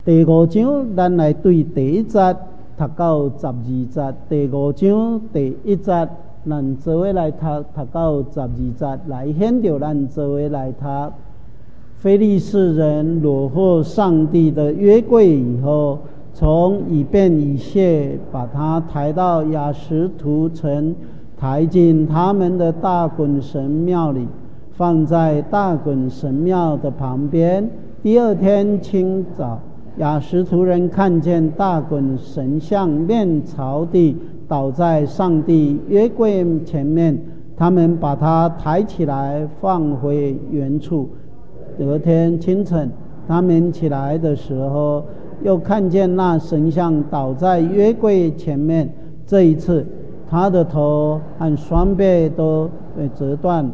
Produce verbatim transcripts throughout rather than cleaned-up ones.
第五章咱来对第一节读到十二节，第五章第一节咱做伙来读，读到十二节来显着咱做伙来读。非利士人虏获上帝的约柜以后，从以便以谢把他抬到亚实突城，抬进他们的大衮神庙里，放在大衮神庙的旁边。第二天清早，亚实突人看见大衮神像面朝地倒在上帝约柜前面，他们把它抬起来放回原处。隔天清晨，他们起来的时候，又看见那神像倒在约柜前面。这一次，他的头和双臂都被折断。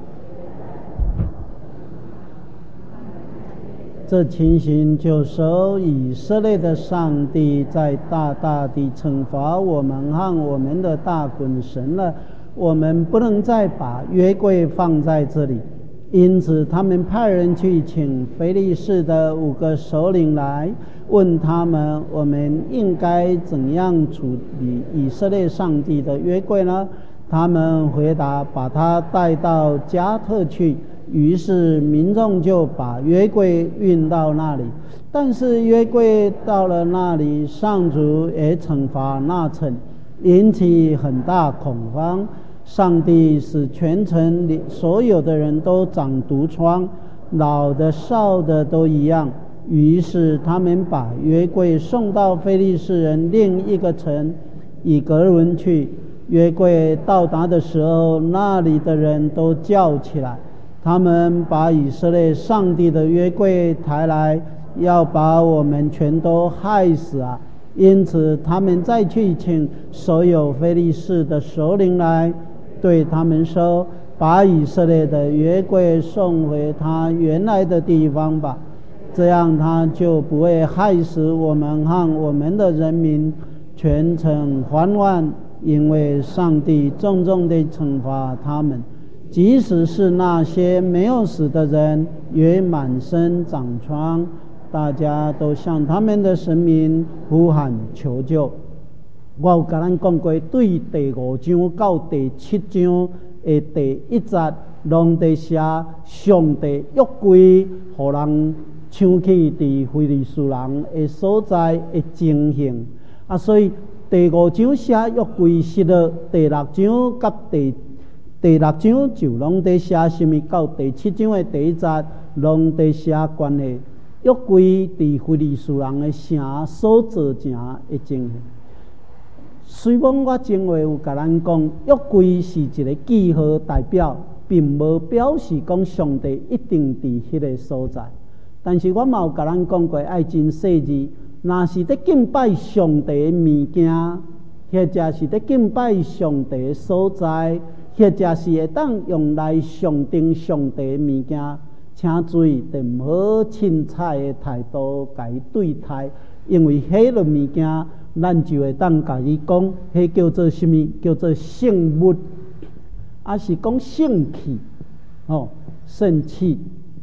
这情形就说以色列的上帝在大大地惩罚我们和我们的大衮神了。我们不能再把约柜放在这里，因此他们派人去请非利士的五个首领来，问他们我们应该怎样处理以色列上帝的约柜呢？他们回答，把他带到加特去。于是民众就把约柜运到那里，但是约柜到了那里，上主也惩罚那城，引起很大恐慌。上帝使全城里所有的人都长毒疮，老的少的都一样。于是他们把约柜送到非利士人另一个城以革伦去。约柜到达的时候，那里的人都叫起来，他们把以色列上帝的约柜抬来，要把我们全都害死啊！因此他们再去请所有非利士的首领来，对他们说，把以色列的约柜送回他原来的地方吧，这样他就不会害死我们和我们的人民。全城欢欢，因为上帝重重地惩罚他们，即使是那些没有死的人也满身长疮，大家都向他们的神明呼喊求救。我有跟咱讲过，对第五章到第七章的第一节，拢在写上帝约柜予人抢去伫非利士人的所在的情形啊，所以第五章写约柜失落，第六章甲第第六章就拢在写什么？到第七章的第一节，拢在写关于约柜伫非利士人的城所造成的情形。虽然我前话有甲咱讲，约柜是一个记号代表，并无表示讲上帝一定伫迄个所在。但是我嘛有甲咱讲过，爱真细致。若是在敬拜上帝的物件，或者是在敬拜上帝的所在，或者是会当用来象征上帝的物件，请注意，伫唔好凊彩的态度甲伊对待，因为迄个物件，咱就会当甲伊讲，迄叫做什么？叫做圣物，还是讲圣器？哦，圣器。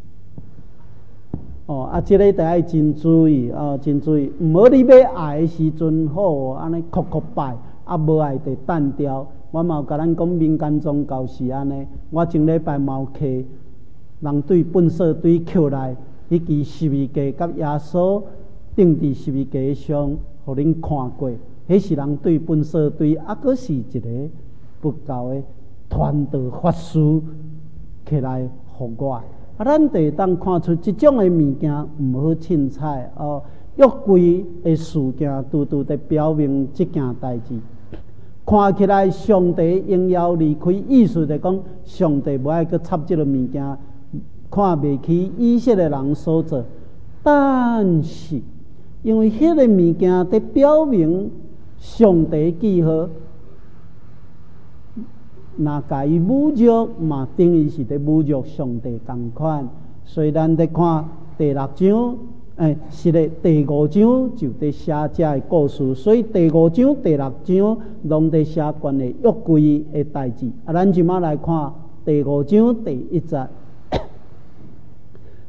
哦，啊，这个得爱真注意哦，真注意，唔好你要爱的时阵好，安尼哭哭拜，啊，无爱就单调。我嘛有甲咱讲民间宗教是安尼，我前礼拜嘛有摕人对粪扫堆捡来，迄支十字架甲耶稣钉伫十字架上，互恁看过。迄是人对粪扫堆，啊，阁是一个不教的传道法师起来互我。啊，咱得当看出这种的物件唔好凊彩哦。约柜的事件，拄拄在表明这件代志。看起来上帝应要离开，意思就讲上帝无爱去插这个物件，看袂起以色列人所做。但是因为迄个物件在表明上帝记号。那甲伊侮辱嘛，等于是在侮辱上帝同款。所以咱在看第六章，诶、欸，是咧第五章就在写这个故事。所以第五章、第六章拢在写关于约柜的代志。啊，咱即马来看第五章第一节。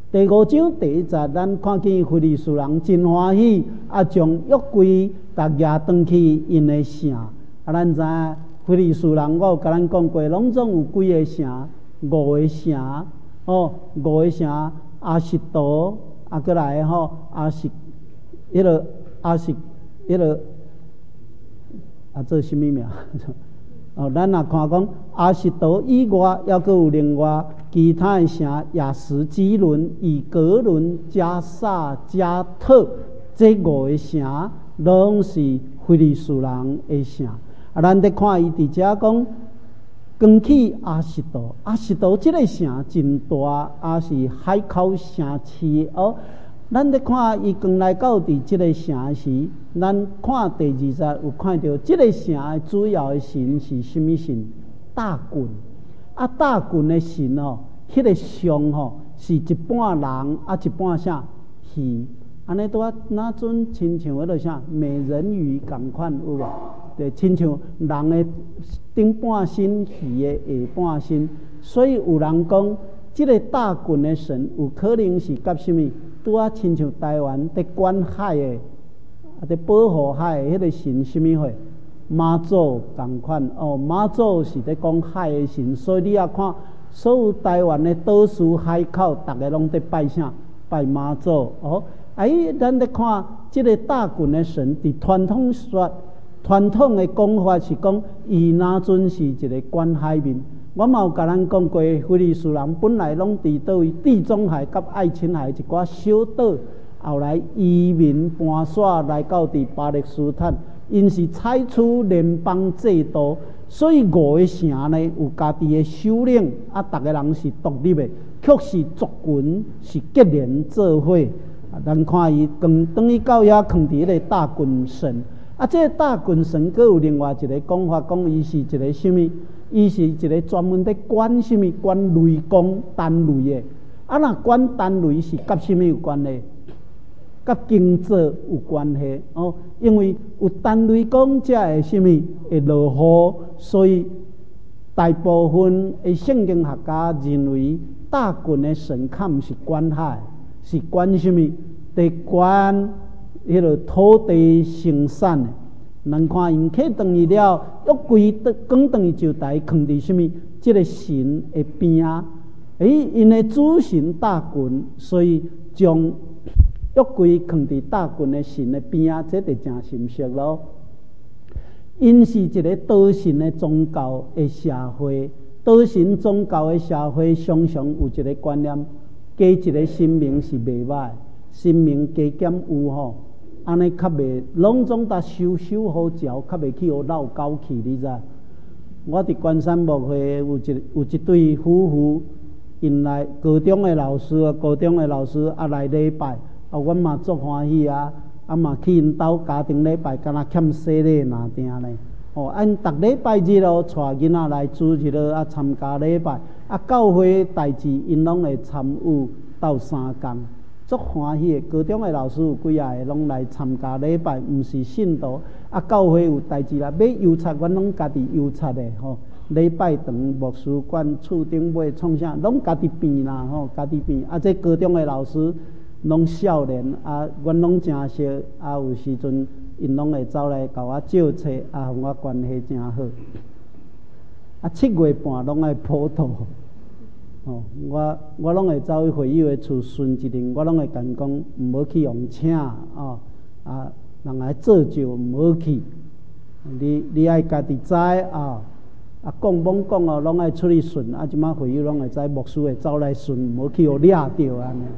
第五章第一节，咱看见非利士人真欢喜，啊，将约柜搭举转去因的城。啊，咱知影非利士人，我有甲咱讲过，拢总有几个城，五个城，哦，五个城，阿什多，啊，过来吼，阿什，迄个阿什，迄个啊，做什么名？哦，咱若看讲阿什多以外，还阁有另外其他的城，亚什基伦、以格伦、加萨、加特，这五个城拢是非利士人的城。啊，咱得看伊伫遮讲，讲起阿什多，阿什多这个城真大，也是海口城市哦。咱咧看伊刚来到伫即个城时，咱看第二节有看到即个城的主要的神是什么神？大袞。啊，大袞的神哦，迄、那个像吼是一半人，啊一半啥鱼。安尼拄啊，那阵亲像迄个啥美人鱼共款有无？对，亲像人的顶半身，鱼的下半身。所以有人讲，即、这个大袞的神有可能是甲什么？拄啊，亲像台湾伫管海的，啊，伫保护海的迄个神，什么货？妈祖同款哦，妈祖是伫讲海的神，所以你也看，所有台湾的岛屿海口，逐个拢伫拜啥？拜妈祖哦。哎，咱伫看即个大袞的神，伫传统说，传统的讲法是讲，伊那阵是一个管海面。我嘛有甲咱讲过，非利士人本来拢伫倒位地中海甲爱琴海一寡小岛，后来移民搬徙来到伫巴勒斯坦，因是采取联邦制度，所以五个城呢有家己的首领，啊，逐个人是独立的，却是族群是结连做伙。啊，咱看伊更等于到遐囥伫迄个大袞神，啊，这个大袞神佫有另外一个讲法，讲伊是一个什么？伊是一个专门在管什么？管雷公单雷的。啊，那管单雷是甲什么有关系？甲经济有关系哦。因为有单雷公才会什么会落雨，所以大部分的圣经学家认为，大袞的神较毋是管海，是管什么？在管迄个土地生产的。咱看因客转去了，约柜讲转去就台囥伫什么？即、这个神的边啊，诶，因的主神大袞，所以将约柜囥伫大袞的神的边啊，这就真神熟咯。因是一个道神的宗教的社会，道神宗教的社会常常有一个观念，加一个神明是袂歹，神明加减有吼。安尼较袂，拢总搭收收好食，较袂去互闹狗去，你知？我伫关山牧会有一有一对夫妇，因来高中的老师啊，高中的老师啊来礼拜，啊，阮嘛足欢喜啊，啊嘛去因兜家庭礼拜，敢若欠洗礼哪定呢？哦，按逐礼拜日咯，带囡仔来主日咯，啊参加礼拜，啊教会代志因拢会参与斗三工。足欢喜的，高中的老师有几啊个拢来参加礼拜，毋是信徒。啊，教会有代志啦，买油漆，阮拢家己油漆的吼。礼拜堂、牧师馆、厝顶买创啥，拢家己变啦吼，家己变。啊，这高中的老师拢少年，啊，阮拢真熟。啊，有时阵因拢会走来甲我借册，啊，互我关系真好。啊，七月半拢爱普渡。哦，我我拢会走去会友的厝巡一阵，我拢会甲因讲，毋好去用请哦，啊，人来做就毋好去。你你爱家己知啊，啊讲罔讲哦，拢爱出去巡。啊，即马会友拢会知，牧师会走来巡，毋好去互掠着安尼。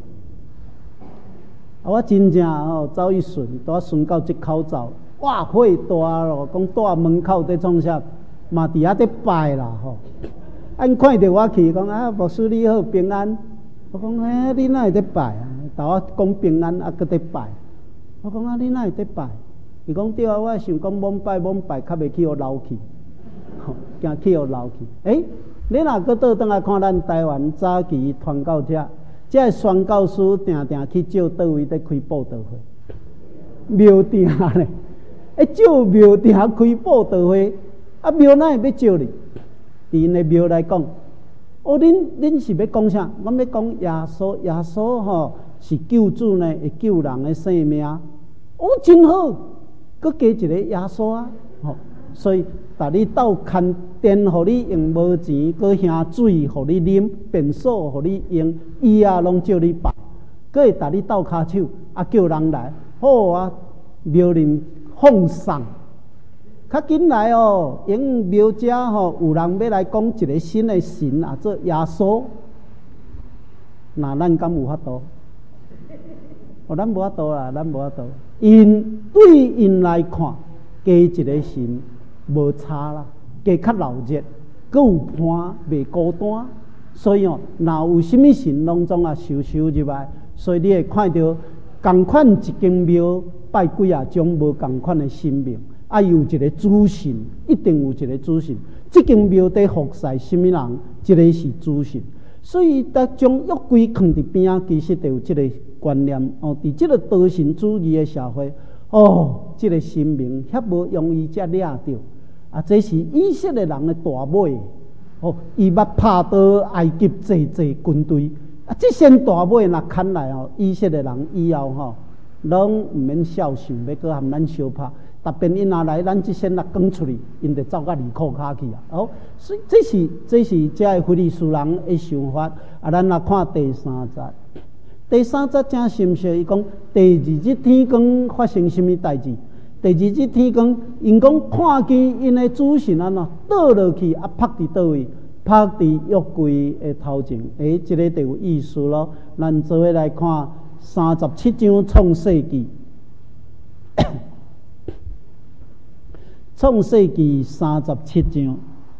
啊，我真正哦走去巡，拄啊巡到即口走，哇，火大咯！讲蹛门口伫创啥，嘛伫遐伫拜啦吼。按看到我去，讲啊，牧师你好，平安。我讲哎，你哪会伫拜啊？头我讲平安，啊，搁伫拜。我讲啊，你哪会伫拜？伊讲对啊，我想讲罔拜罔拜，较袂去互流去，吼，惊去互流去。诶，你若搁倒转来看咱台湾早期传教者，这宣教师定定去照倒位伫开布道会，庙埕咧，诶，照庙埕开布道会，啊，庙哪会要照你？伫因的庙来讲， 哦，恁恁是要讲啥？我要讲耶稣，耶稣吼是救主呢，会救人的性命。哦，真好，搁加一个耶稣啊！吼、哦，所以逐日斗牵电，互你用无钱，搁兄水互你啉，便所互你用，伊啊拢照你办，搁会逐日斗骹手，啊叫人来，好啊，庙林奉送。较紧来哦，因庙遮吼有人要来讲一个新的神啊，做耶稣。那咱敢有法度？哦，咱无法度啦，咱无法度。因对因来看，加一个神无差啦，加较热热，搁有伴，袂孤单。所以哦，若有啥物神拢总啊收收入来，所以你会看到共款一间庙拜几啊种无共款的神明。啊，有一个主神，一定有一个主神。这间庙在服侍什么人？这个是主神。所以，他将约柜放伫边啊，其实就有这个观念哦。伫这个多神主义的社会，哦，这个神明遐无容易才抓着啊。这是以色列人的大尾哦，伊捌拍倒埃及济济军队啊。这些大尾若砍来哦，以色列人以后吼，拢毋免孝顺，要搁含咱相拍。特别因若来，咱即先若讲出去，因就走到二裤骹去啊！哦，所以这是这是这个非利士人的想法啊。咱来看第三节，第三节正深刻，伊讲第二日天光发生什么代志？第二日天光，因讲看见因的主神安怎倒落去啊，趴伫倒位？趴伫约柜的头前。诶，这个就有意思咯。咱做伙来看三十七章创世纪。创世纪三十七章，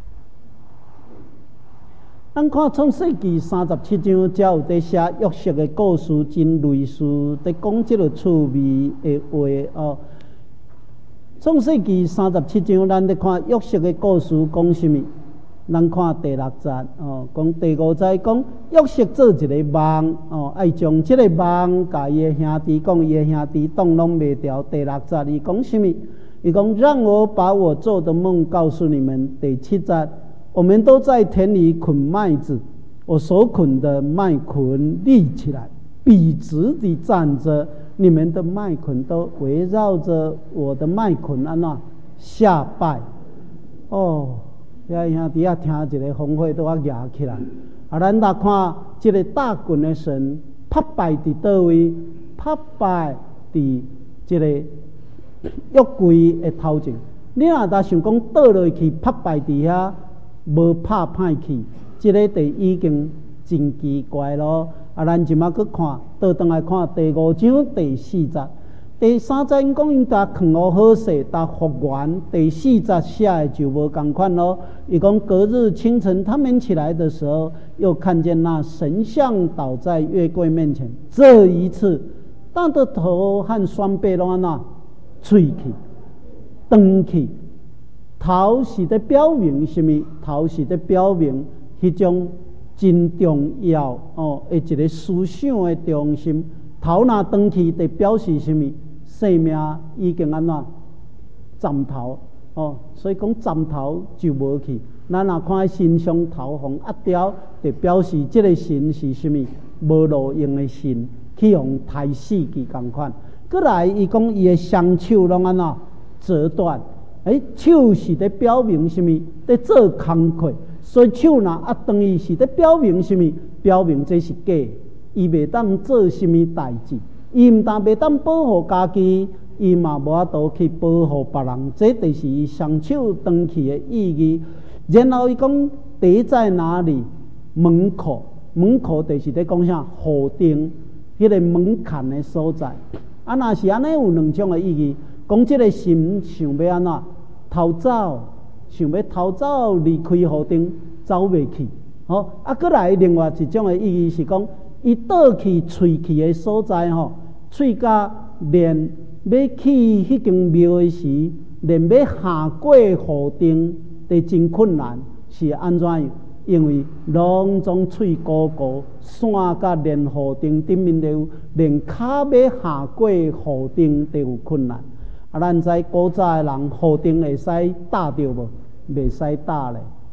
咱看创世纪三十七章，才有在写约瑟的故事，真类似在讲这个趣味的话哦。创世纪三十七章，咱在看约瑟的故事讲什么？咱看第六节哦，讲第五节讲约瑟做一个梦哦，爱将这个梦甲伊的兄弟讲，伊的兄弟挡拢袂掉。第六节伊讲什么？伊讲让我把我做的梦告诉你们。第七节，我们都在田里捆麦子，我所捆的麦捆立起来，笔直地站着，你们的麦捆都围绕着我的麦捆安那下拜。哦，遐兄弟啊，听一个风会都啊压起来。啊，咱来看这个大棍的神拍拜伫倒位？拍拜伫这个约柜的头前，你若若想讲倒落去拍败伫遐，无拍歹去，即、这个就已经真奇怪咯。啊，咱即马去看，倒转来看第五章第四节，第三节因讲因搭藏好好势，搭复原。第四节写的就无共款咯。伊讲隔日清晨，他们起来的时候，又看见那神像倒在约柜面前。这一次，他的头和双臂拢安那？喙去、长去，头是在表明什么？头是在表明迄种真重要哦，的一个思想的中心。头若长去，就表示什么？生命已经安怎斩头哦，所以讲斩头就无去。咱若看身上头红压掉，就表示这个神是什么？无路用的神，去用刣死去共款。过来，伊讲伊的双手拢安怎折断？诶，手是在表明什么？在做工课，所以手若压断伊是在表明什么？表明这是假，伊袂当做什么代志，伊毋但袂当保护家己，伊嘛无法度去保护别人。这就是伊双手断去的意义。然后伊讲地在哪里？门口，门口就是在讲啥？户顶，迄、那个门槛的所在。啊，若是安尼有两种的意义，讲这个神想要安怎逃走，想要逃走离开户顶，走袂去。哦，啊，过来另外一种的意义是讲，伊倒去喙去的所在吼，喙甲连要去迄间庙的时，连要下过户顶，都真困难，是安怎样？因为拢总喙高高，山甲连户顶顶面都连骹要下过户顶都有困难。啊，咱知古早的人户顶会使搭着无？袂使搭咧，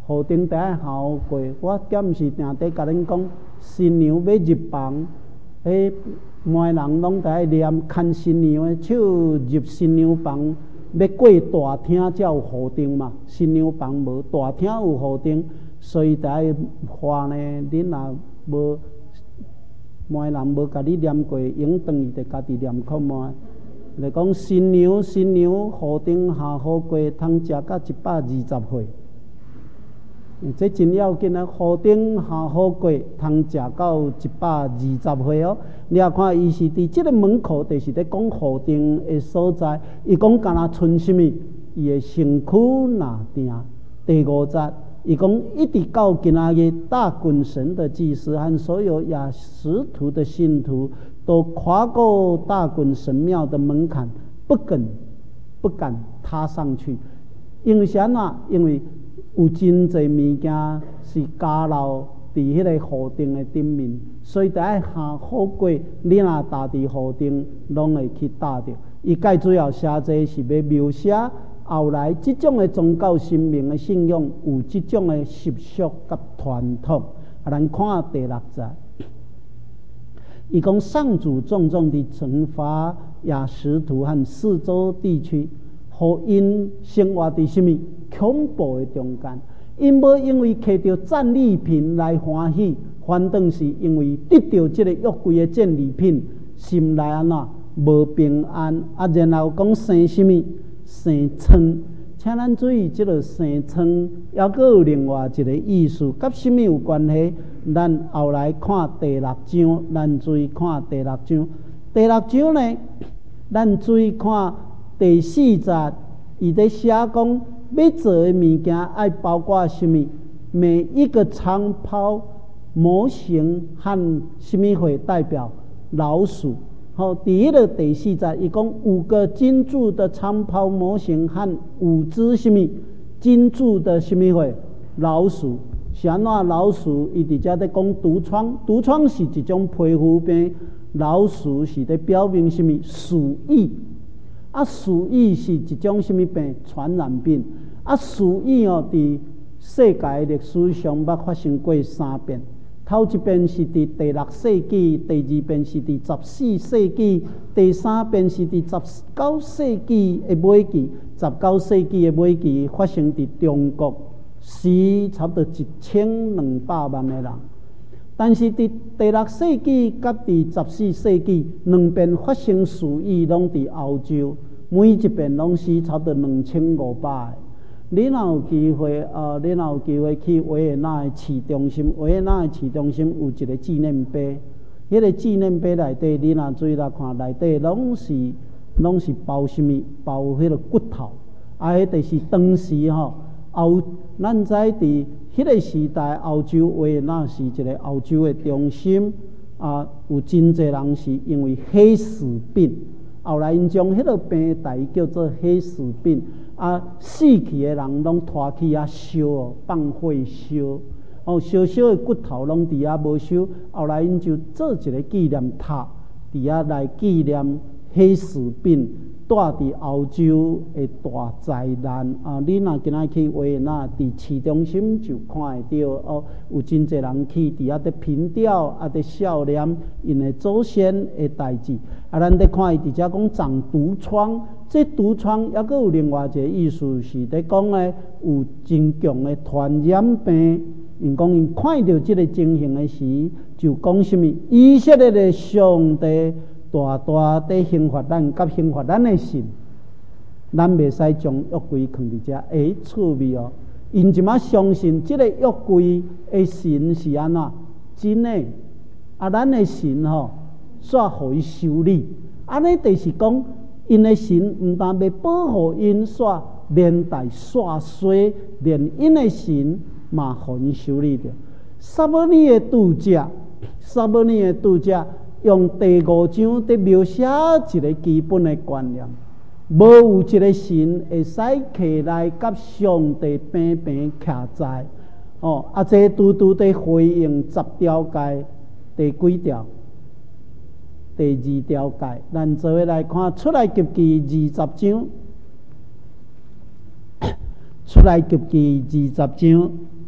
河顶得爱好过。我点是定得甲恁讲，新娘要入房，迄每人拢得爱念牵新娘的手入新娘房，要过大厅才有河顶嘛。新娘房无大厅有河顶，所以得爱话呢，恁若无每人无甲你念过，用转伊就家己念看觅。来讲新娘新娘河顶下好过，通食到一百二十岁。这真要紧啊！河顶下好过，通食到一百二十岁哦。你也看，伊是伫即个门口，就是咧讲河顶的所在。伊讲敢若剩什么？伊的身躯若定。第五节，伊讲一直到今仔日，大滚神的祭司和所有亚实图的信徒，都跨过大滚神庙的门槛，不敢不敢踏上去。因为啥啊？因为有真侪物件是加留伫迄个河顶的顶面，所以得爱下好过，你若踏伫河顶，拢会去踏着。伊介主要写这是要描写后来即种的宗教神明的信仰有即种的习俗甲传统。啊，咱看第六节，伊讲上主重重地惩罚亚实图和四周地区。互因生活伫什么恐怖的中间？因无因为摕到战利品来欢喜，反倒是因为得到这个约柜的战利品，心内安怎无平安啊？然后讲生什么生疮，请咱注意，这个生疮还阁有另外一个意思，甲什么有关系？咱后来看第六章，咱注意看第六章。第六章呢，咱注意看。第四节，伊在写讲要做的物件，爱包括什么？每一个长袍模型和什么会代表老鼠？好，第一个第四节，伊讲五个金柱的长袍模型和五只什么金柱的什么会老鼠？是安怎老鼠？伊伫遮在讲毒疮，毒疮是一种皮肤病，老鼠是在表明什么鼠疫？啊，鼠疫是一种什么病？传染病。啊，鼠疫哦，伫世界历史上捌发生过三遍。头一遍是伫第六世纪，第二遍是伫十四世纪，第三遍是伫十九世纪的尾期。十九世纪的尾期发生伫中国，死差不多一千两百万的人。但是伫第六世纪甲伫十四世纪两遍发生鼠疫，拢伫欧洲，每一遍拢死差不多两千五百个。你若有机会，呃，你若有机会去维也纳的市中心，维也纳的市中心有一个纪念碑，迄、那个纪念碑内底，你若注意来看，内底拢是拢是包什么？包迄个骨头，啊，迄就是当时吼。欧，咱知伫迄个时代，欧洲维也纳是一个欧洲的中心啊，有真侪人是因为黑死病，后来因将迄个病台叫做黑死病啊，死去的人拢拖去遐烧哦，放火烧哦，小小的骨头拢伫遐无收，后来因就做一个纪念塔，伫遐来纪念黑死病。带伫欧洲的大灾难啊！你若今仔去维也纳，伫市中心就看会到哦，有真侪人去伫遐伫凭吊啊，伫笑念因的祖先的代志啊。咱伫看伊伫遮讲长毒疮，这毒疮还阁有另外一个意思，是伫讲咧有真强的传染病。因讲因看到这个情形的时，就讲什么？以色列的上帝。大大地刑罚咱，甲刑罚咱的神，咱袂使将约柜放伫遮，会趣味哦。因即马相信即个约柜的神是安怎真诶？啊，咱的神吼，煞互伊修理。安尼就是讲，因的神毋但要保护因，煞连带煞衰，连因的神嘛互因修理着。撒母耳的度假，撒母耳的度假。用第五章伫描写一个基本的观念，无有一个神会使起来甲上帝平平徛在哦，啊，这拄拄伫回应十条诫第几条？第二条诫，咱做伙来看出来及记二十章，出来及记二十章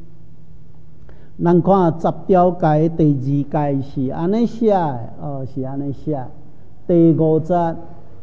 咱看十条戒第二戒是安尼写的，哦，是安尼写。第五节，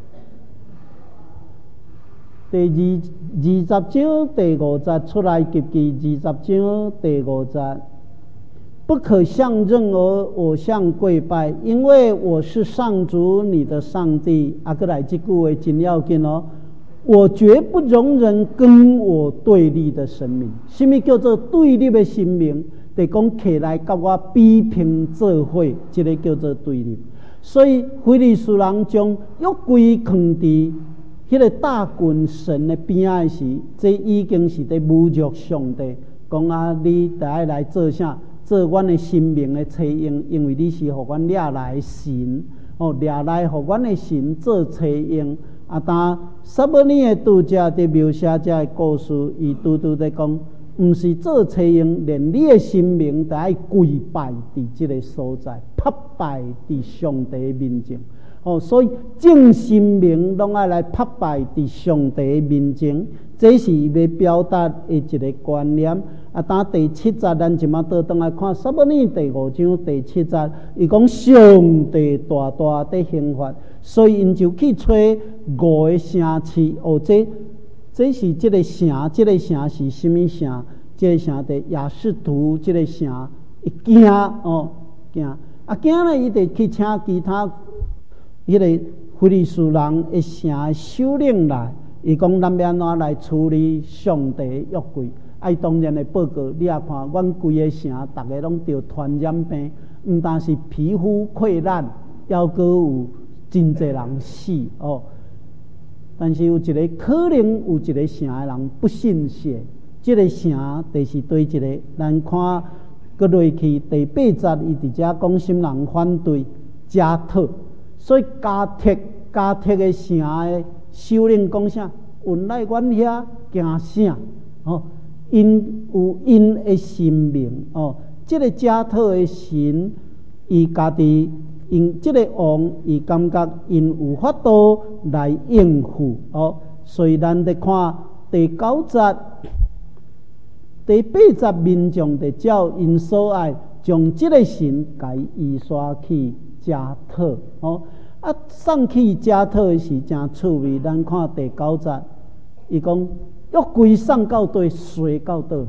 第二二十章第五节出来及记二十章第五节，不可向任何偶像跪拜，因为我是上主你的上帝。啊，过来这句话真要紧哦。我绝不容忍跟我对立的神明。什么叫做对立的神明？就讲起来甲我比拼做伙，这个叫做对立。所以非利士人将约柜放伫迄个大群神的边仔时，这已经是在侮辱上帝。讲啊，你得爱来做啥？做阮的神明的车用，因为你是互阮掠来神，哦，掠来互阮的神做车用。啊，但撒母耳的拄则伫描写这个故事，伊拄拄在讲，毋是做车用，连你的神明得爱跪拜伫即个所在，拍拜伫上帝面前。哦，所以正神明拢爱来拍拜伫上帝面前，这是要表达的一个观念。啊，当第七节，咱即马倒转来看撒母耳第五章第七节，伊讲上帝大大的刑罚，所以因就去找五个城市。哦，这这是这个城，这个城是什么城？这个城的亚士图，这个城一惊哦惊啊惊咧，伊得去请其他。迄个非利士人一城首领来，伊讲咱要安怎来处理上帝约柜？啊，当然的报告，你也看，阮规个城，逐个拢着传染病，毋但是皮肤溃烂，还阁有真侪人死哦。但是有一个可能有一个城的人不信邪，即、这个城就是对一个，咱看搁落去第八节，伊伫遮讲什人反对加特。所以加特加特的城的首领讲啥？运来阮遐惊啥？哦，因有因的神明哦。这个加特的神，伊家己因这个王，伊感觉因有法度来应付哦。所以咱得看第九节、第八节，民众得照因所爱，将这个神改移刷去。加特哦，啊，送去加特是真趣味。咱看第九节，伊讲约柜送到底，衰到倒。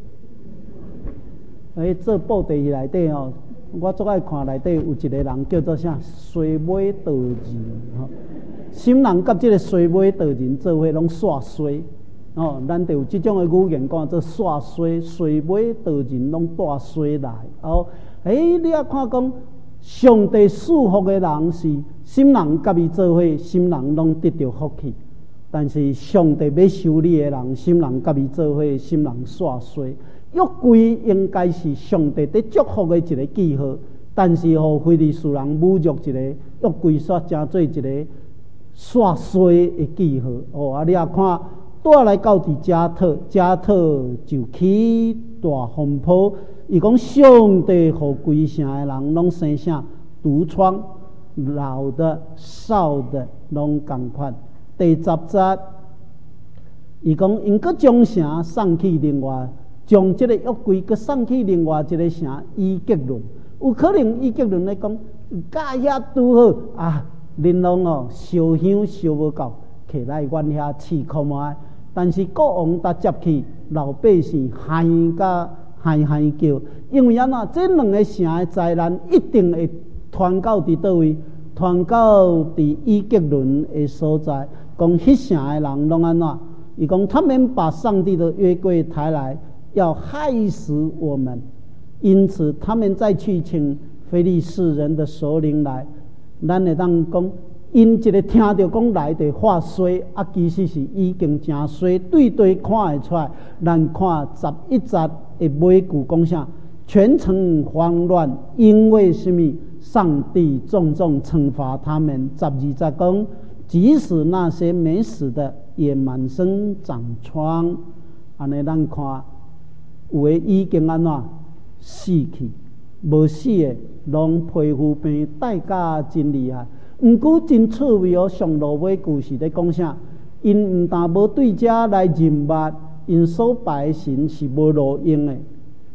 诶，做布袋戏内底哦，我最爱看内底有一个人叫做啥？衰尾道人吼，什人甲即个衰尾道人做伙拢煞衰哦，咱就有即种的语言讲做煞衰，衰尾道人拢带衰来哦。诶，你啊看讲。上帝祝福的人是心人甲伊做伙，心人拢得到福气；但是上帝要修理的人，心人甲伊做伙，心人煞衰。约柜应该是上帝在祝福的一个记号，但是互非利士人侮辱一个约柜，煞成做一个煞衰的记号。哦，啊，你啊看，带来到伫加特，加特就起大风波。伊讲上帝互规城的人拢生啥毒疮，老的、少的拢共款。第十节，伊讲因阁将城送去另外，将这个约柜阁送去另外一个城以结论。有可能以结论来讲，甲遐拄好啊，恁拢哦烧香烧无够，摕来阮遐饲看卖。但是国王搭接去，老百姓喊甲。嗨嗨叫，因为安怎？这两个城的灾难一定会传到伫倒位？传到伫以结伦的所在。讲迄城的人拢安怎？伊讲他们把上帝的约柜抬来，要害死我们。因此，他们再去请非利士人的首领来。咱会当讲，因一个听到讲来就发衰，啊，其实是已经真衰，对对看会出来。咱看十一节。的尾句讲啥？全城慌乱，因为什么？上帝重重惩罚他们。十二节讲，即使那些没死的，也满身长疮。安尼咱看，有的已经安怎死去，无死的，拢皮肤病，代价真厉害。毋过真趣味哦，上落尾句是咧讲啥？因毋但无对遮来认捌。因所拜的神是无路用的，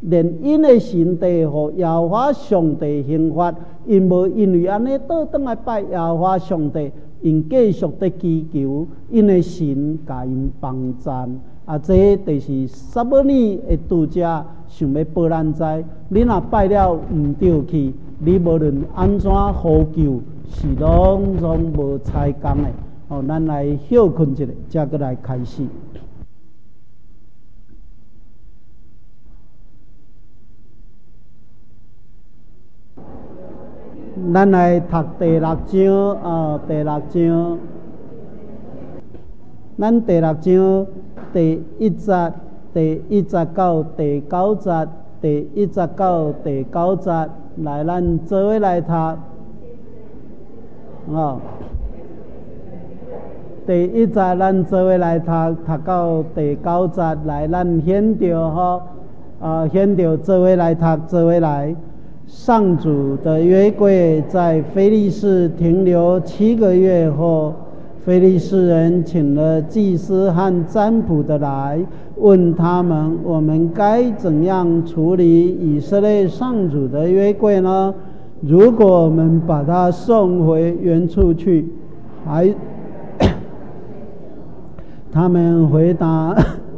连因的身体和耶和华上帝刑罚，因无因为安尼倒转来拜耶和华上帝，因继续的祈求，因的神甲因帮赞。啊，这就是撒母耳的拄则想要报咱知，你若拜了毋对去，你无论安怎呼救，是拢总无采工的。哦，咱来休困一下，才过来开始。咱来读第六章啊，第六章，咱第六章第一节、第一节到第九节、第一节到第九节，来咱做伙来读。哦，第一节咱做伙来读，读到第九节，来咱显着吼，啊，显着做伙来读，做伙来。上主的约柜在非利士停留七个月后，非利士人请了祭司和占卜的来，问他们：我们该怎样处理以色列上主的约柜呢？如果我们把它送回原处去，还他们回答：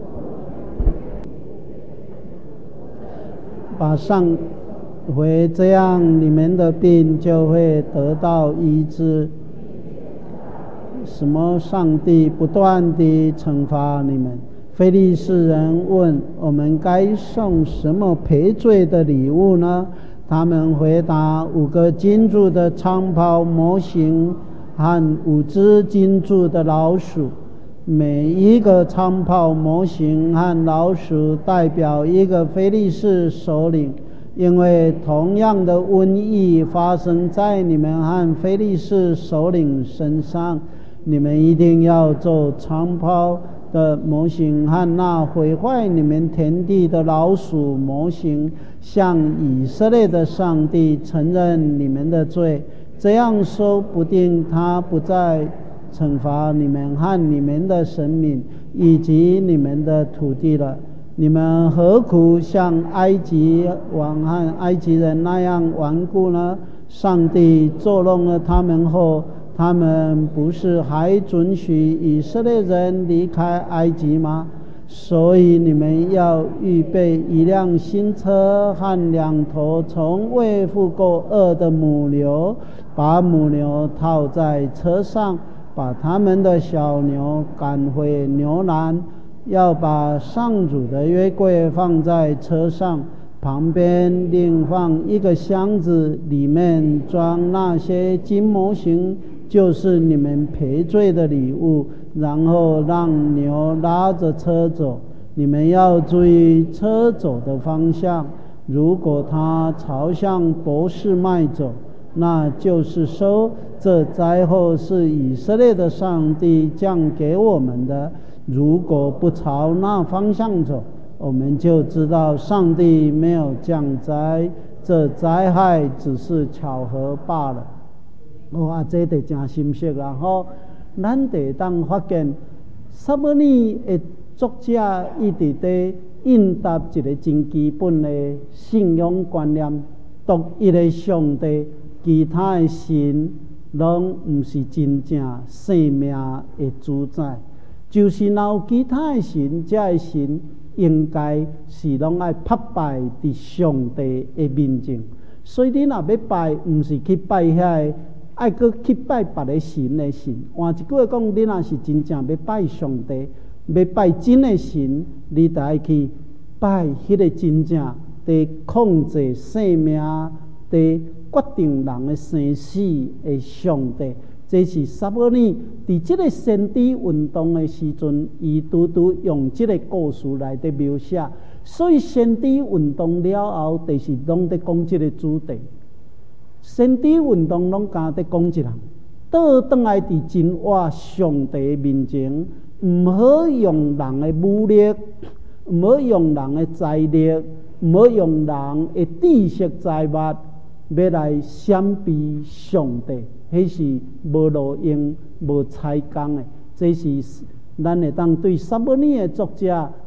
把上回，这样你们的病就会得到医治。什么？上帝不断地惩罚你们。非利士人问：我们该送什么赔罪的礼物呢？他们回答：五个金铸的长袍模型和五只金铸的老鼠。每一个长袍模型和老鼠代表一个非利士首领。因为同样的瘟疫发生在你们和非利士首领身上，你们一定要做长袍的模型和那毁坏你们田地的老鼠模型，向以色列的上帝承认你们的罪。这样说不定他不再惩罚你们和你们的神明以及你们的土地了。你们何苦像埃及王和埃及人那样顽固呢？上帝作弄了他们后，他们不是还准许以色列人离开埃及吗？所以你们要预备一辆新车和两头从未负过恶的母牛，把母牛套在车上，把他们的小牛赶回牛栏。要把上主的约柜放在车上，旁边另放一个箱子，里面装那些金模型，就是你们赔罪的礼物，然后让牛拉着车走。你们要注意车走的方向，如果它朝向伯示麦走，那就是说这灾祸是以色列的上帝降给我们的。如果不朝那方向走，我们就知道上帝没有降灾，这灾害只是巧合罢了。哦啊，这就真深刻啦！吼，咱得当发现，撒母耳的作者一直在应答一个真基本的信仰观念：独一的上帝，其他的神拢不是真正生命的主宰。就是若有其他的神，这个神应该是拢爱拍拜伫上帝的面前。所以你若要拜，毋是去拜遐个，爱搁去拜别个神的神。换一句话讲，你若是真正要拜上帝，要拜真的神，你就爱去拜迄个真正伫控制生命、伫决定人的生死的上帝。这是撒母耳伫这个先知运动的时阵，伊拄拄用这个故事来伫描写。所以先知运动了后，就是拢伫讲这个主题。先知运动拢敢伫讲一人，倒转来伫真话上帝面前，唔好用人的武力，唔好用人的财力，唔好用人的知识财物，要来闪避上帝。迄是无路用、无采工的，这是咱会当对撒母耳的作者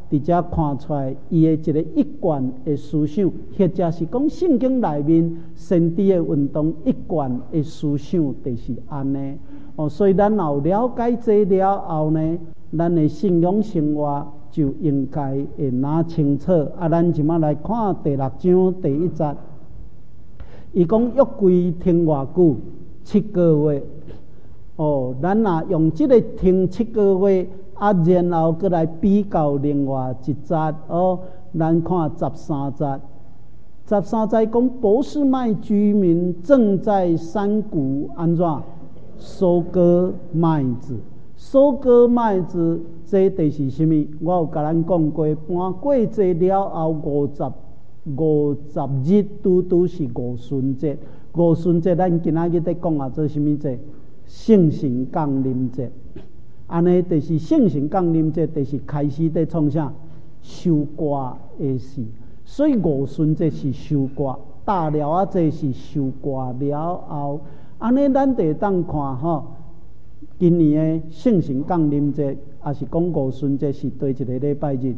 伫遮看出来伊的一个一贯的思想，或者是讲圣经内面先知的运动一贯的思想，就是安尼。哦，所以咱有了解这了后呢，咱的信仰生活就应该会拿清楚。啊，咱即马来看第六章第一节，伊讲约柜停偌久？七个月。哦，咱若用即个停七个月。啊，然后再来比较另外一节哦，咱看十三节。十三节讲，波斯麦居民正在山谷安怎收割麦子？收割麦子，这就是什么？我有甲咱讲过，搬过节了后五十五十日，拄拄是五旬节。五旬节，咱今仔日在讲啊，做什么节？圣神降临节。安尼就是圣神降临节，就是开始在创啥收割的事。所以五旬节是收割，大了啊，这是收割了后。安尼咱得当看吼，今年的圣神降临节，也是讲五旬节是对一个礼拜日。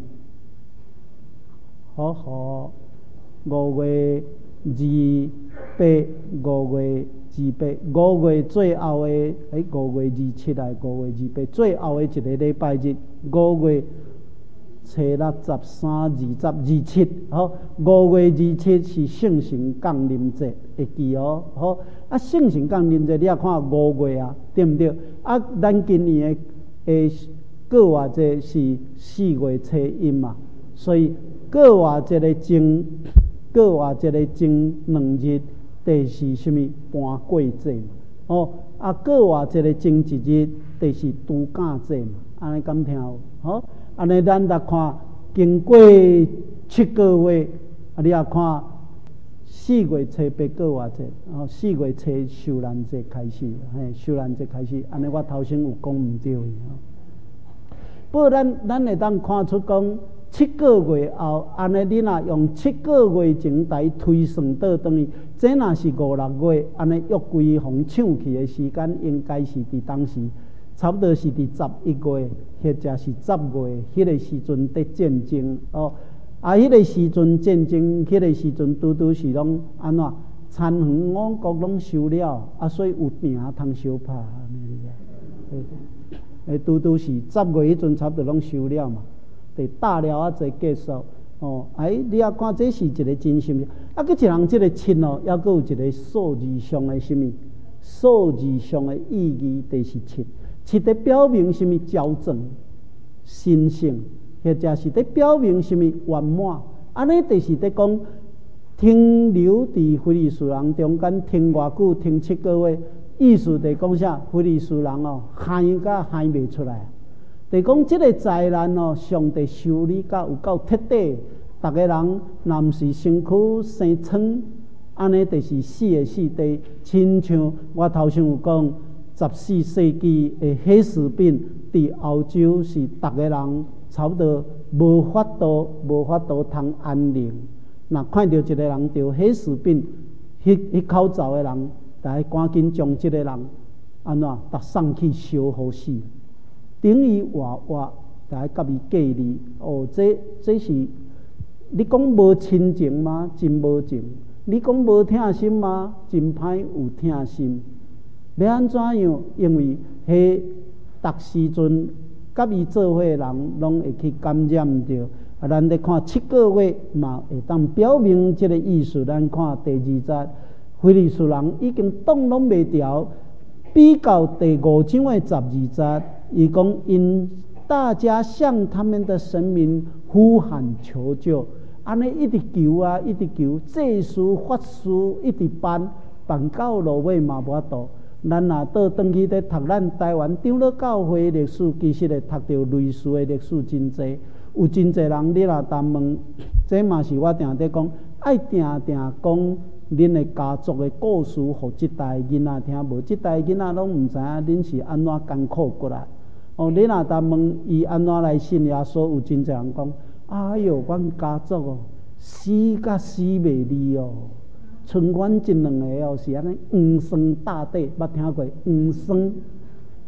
好好，五月二八，五月。二八五月最后的，诶，五月二七来，五月二八最后的一个礼拜日，五月初六、十三、二十、二七，好，五月二七是圣神降临节，会记哦，好，啊，圣神降临节你也看五月啊，对不对？啊，咱今年的诶过活节是四月初一嘛，所以过活节的前，过活节的前两日。就是什么搬过节嘛？哦，啊，过活节的前一日就是度假节嘛。安尼敢听有？好，安尼咱来看，经过七个月，啊，你也看四月初八过活节，哦，四月初受难节开始，嘿，受难节开始。安尼我头先有讲唔对哦。不过咱咱会当看出讲。七个月后，安尼你若用七个月前来推算倒转去，这若是五六月，安尼约柜互抢去的时间，应该是伫当时，差不多是伫十一月，或者是十月，迄个时阵在战争哦。啊，迄个时阵战争，迄个时阵拄拄是拢安怎？残垣五国拢收了，啊，所以有饼通相拍安尼个。诶，拄拄是十月迄阵，差不多拢收了嘛。得大了啊，再结束哦。哎，你也看，这是一个真心。啊，佮一人这个七哦，还佮有一个数字上的什么？数字上的意义，就是七。七在表明什么？矫正、神圣，或者是在表明什么？圆满。安尼就是在讲停留伫非利士人中间停偌久？停七个月。意思就是讲啥？非利士人哦，喊甲喊袂出来。就讲这个灾难哦，上帝修理甲有够彻底，逐个人若毋是身躯生疮，安尼就是死的死地。亲像我头先有讲，十四世纪的黑死病伫欧洲是逐个人差不多无法度、无法度通安宁。若看到一个人得黑死病，迄迄口罩的人，来赶紧将这个人安怎搭送去烧好死。等于活活来甲伊隔离哦，这这是你讲无亲情吗？真无情。你讲无疼心吗？真歹有疼心。要安怎样？因为迄逐时阵甲伊做伙的人，拢会去感染着。啊，咱咧看七个月嘛，会当表明这个意思。咱看第二节，非利士人已经挡拢袂牢。比较第五章的十二节。伊讲因大家向他们的神明呼喊求救，安尼一直求啊，一直求，祭司法师一直办，办到落尾嘛无法度。咱若倒转去咧读咱台湾长老教会历史，其实会读到类似的历史真济。有真济人你若当问，这嘛是我定在讲，爱定定讲。恁的家族的故事，互即代囡仔听，无即代囡仔拢毋知影恁是安怎艰苦过来。哦，你若当问伊安怎来信耶稣，有真侪人讲，哎哟，阮家族哦，死甲死袂离哦，剩阮一两个哦，是安尼黄霜大帝，捌听过黄霜？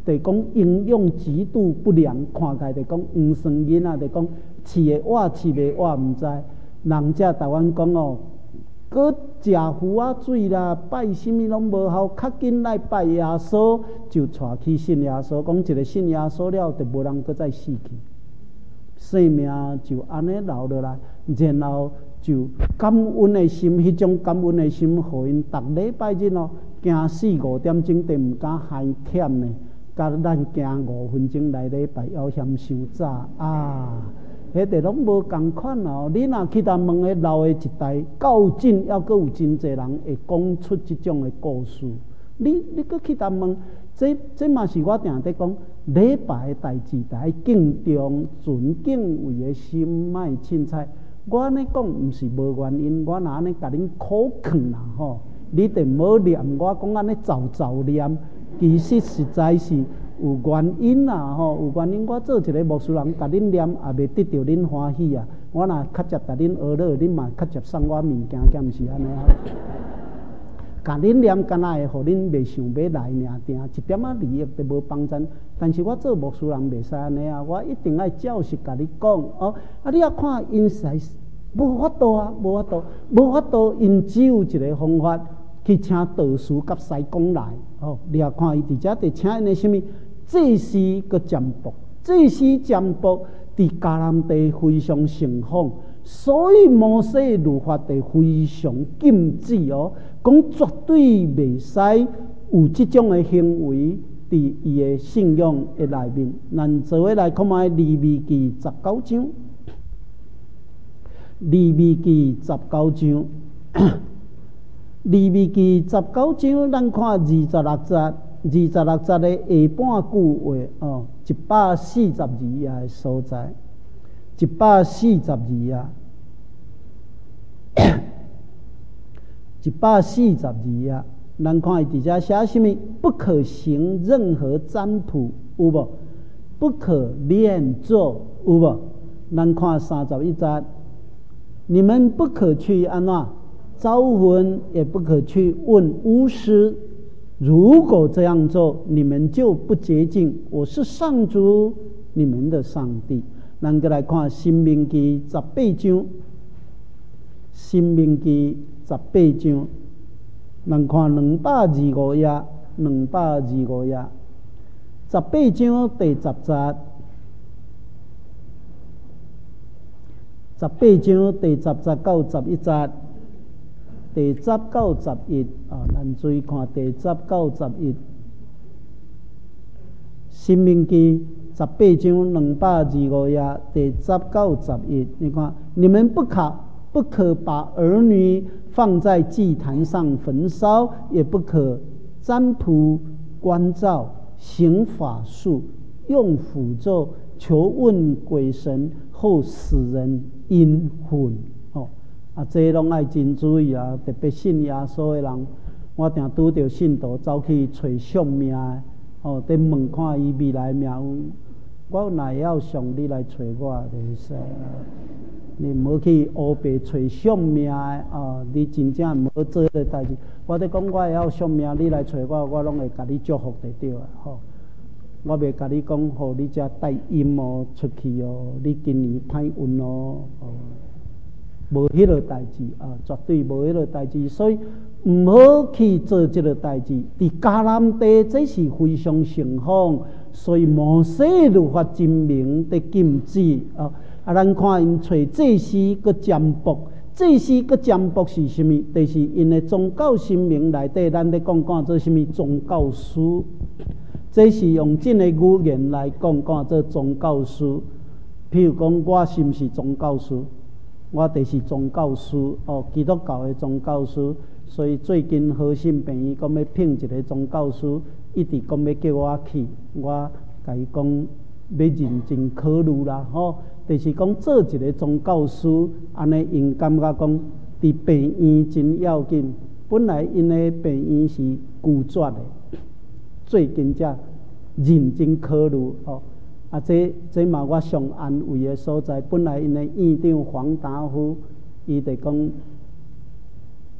就讲营养极度不良，看起来就讲黄酸囡仔，就讲饲会活饲袂活毋知。人遮台湾讲哦，搁食鱼仔水啦，拜什么拢无效，较紧来拜耶稣，就带去信耶稣。讲一个信耶稣了，就无人搁再死去，生命就安尼留落来，然后就感恩的心，迄种感恩的心，互因逐礼拜日哦，行四五点钟，就毋敢害忝呢。甲咱行五分钟来礼拜，要嫌伤早啊！迄个拢无共款哦。你若去他问个老的一代，到今还阁有真侪人会讲出即种的故事。你你阁去他问，这这嘛是我定在讲礼拜的代志，得敬重、尊敬畏的心，莫凊彩。我安尼讲毋是无原因，我若安尼甲恁苦劝啦吼，你得无念我讲安尼早早念。其实实在是有原因啦吼，有原因。我做一个牧师人，甲恁念也袂得到恁欢喜啊。我若较接甲恁学乐，恁嘛较接送我物件，敢毋是安尼啊？甲恁念，敢若会互恁袂想要来尔定，一点仔利益都无帮衬。但是我做牧师人袂使安尼啊，我一定爱照实甲你讲哦。啊，你啊看因实无法度啊，无法度，无法度，因只有一个方法。去请道士甲西公来，哦，你也看伊伫遮伫请因的什么祭司个占卜，祭司占卜伫迦南地非常盛行，所以摩西律法地非常禁止哦，讲绝对袂使有即种的行为伫伊的信仰的内面。咱做伙来看卖利未记十九章，利未记十九章。利未记十九章，咱看二十六节，二十六节的下半句话哦，一百四十二页的所在，一百四十二页，一百四十二页，咱看伊伫遮写什么？不可行任何占卜，有无？不可练咒，有无？咱看三十一节，你们不可去安怎？招魂，也不可去问巫师。如果这样做，你们就不洁净。我是上主，你们的上帝。咱再来看《申命记》十八章，《申命记》十八章，咱看两百二十五页，两百二十五页，十八章第十节，十八章第十节到十一节。第十到十一啊，咱注意看第十到十一，《申命记》十八章两百二十五页，第十到十一，你看，你们不可不可把儿女放在祭坛上焚烧，也不可占卜、观照、行法术、用符咒、求问鬼神后使人阴魂。啊，这拢爱真注意啊！特别信耶稣的人，我定拄着信徒走去找相命的，哦，得问看伊未来命运。我若要上你来找我，就使。你唔好去乌白找相命的啊！你真正唔好做这代志。我得讲，我要相命，你来找我，我拢会甲你祝福得到啊！吼，我袂甲你讲，吼，你遮带阴哦出去哦，你今年歹运哦，哦。无迄个代志啊，绝对无迄个代志，所以唔好去做这个代志。伫迦南地，这是非常盛行，所以摩西律法真明的禁止啊。啊，咱看因找祭司个占卜，祭司个占卜是什么？就是因的宗教声明内底，咱咧讲讲做什么宗教书，这是用真的语言来讲讲做宗教书。譬如讲，我是毋是宗教书？我就是宗教师哦，基督教的宗教师，所以最近好心朋友讲要聘一个宗教师，一直讲要叫我去，我甲伊讲要认真考虑啦吼。就是讲做一个宗教师，安尼因感觉讲伫病院真要紧。本来因的病院是拒绝的，最近才认真考虑哦。啊，这这嘛我上安慰的所在。本来因的院长黄达夫，伊就讲，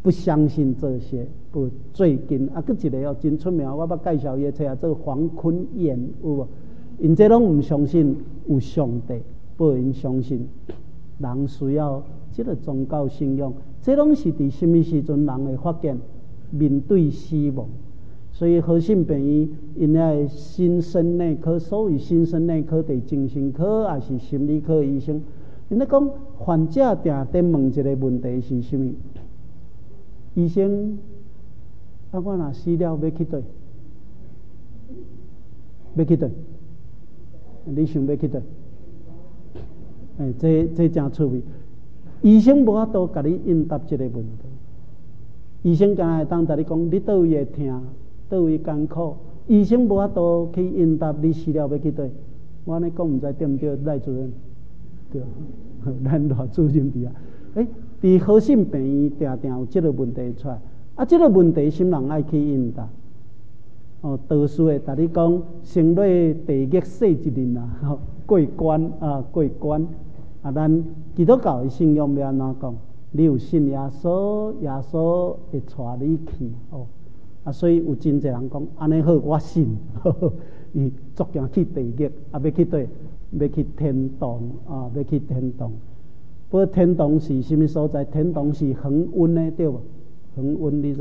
不相信这些。不，最近啊，佫一个哦真出名，我捌介绍伊册啊，做黄坤彦有无？因这拢唔相信有上帝，不因相信人需要这个宗教信仰。这拢是伫什么时阵人会发现面对死亡？所以核心病院因遐心身内科，所谓心身内科伫精神科还是心理科医生，因咧讲患者定定问一个问题是什么？医生，啊，我若死了要去佗？要去佗？你想要去佗？哎，这这真趣味。医生无法度甲你应答这个问题。医生敢会当甲你讲，你倒位会痛，倒位艰苦。医生无法度去应答你死了要去佗。我安尼讲，毋知对毋对？赖主任，对，咱赖主任伫啊。诶，伫核心病院定定有这个问题出来，啊，这个问题什么人爱去应答？哦，道士会甲你讲，生落地狱洗一轮啊，吼，过关啊，过关啊，咱基督教的信仰要安怎讲？你有信耶稣，耶稣会带你去哦。啊，所以有真侪人讲，安尼好，我信，伊足惊去地狱，啊，要去佗？要去天堂啊，要去天堂。不过天堂是什么所在？天堂是恒温的，对无？恒温你知？